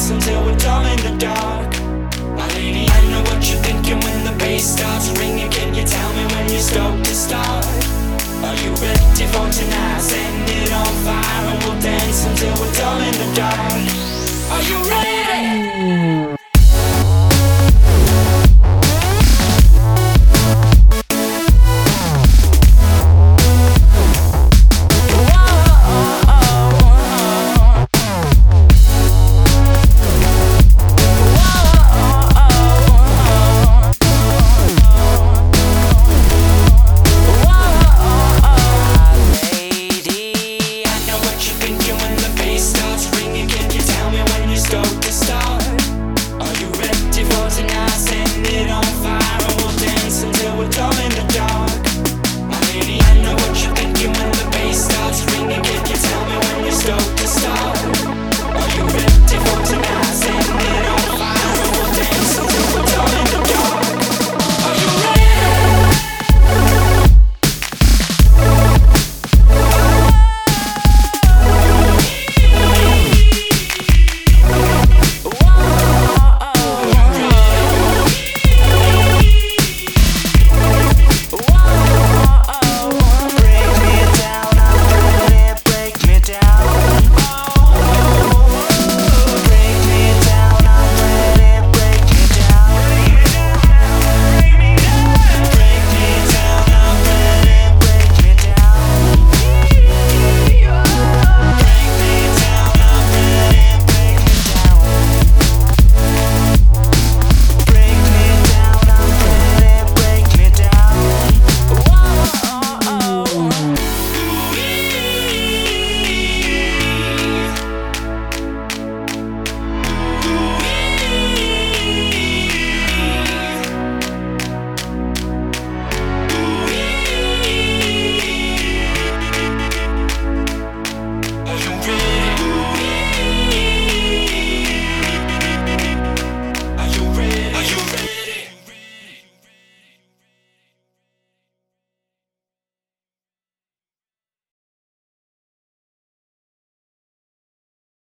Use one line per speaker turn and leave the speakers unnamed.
dance until we're dumb in the dark. My lady, I know what you're thinking when the bass starts ringing. Can you tell me when you're stoked to start? Are you ready for tonight? Setting it on fire and we'll dance until we're dumb in the dark. Are you ready? Thinking